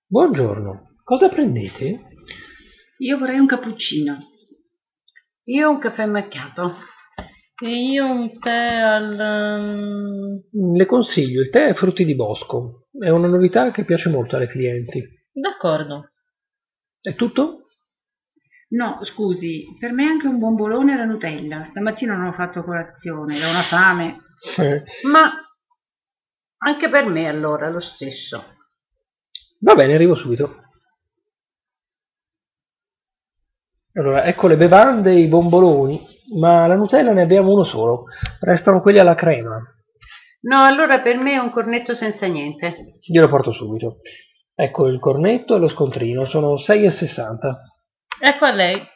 Buongiorno, cosa prendete? Io vorrei un cappuccino. Io un caffè macchiato. E io un tè Le consiglio il tè frutti di bosco. È una novità che piace molto alle clienti. D'accordo. È tutto? No, scusi, per me anche un bombolone alla Nutella. Stamattina non ho fatto colazione, ho una fame. Ma anche per me allora lo stesso. Va bene, arrivo subito. Allora, ecco le bevande, i bomboloni, ma la Nutella ne abbiamo uno solo. Restano quelli alla crema. No, allora per me un cornetto senza niente. Glielo porto subito. Ecco il cornetto e lo scontrino, sono 6,60. Ecco a lei.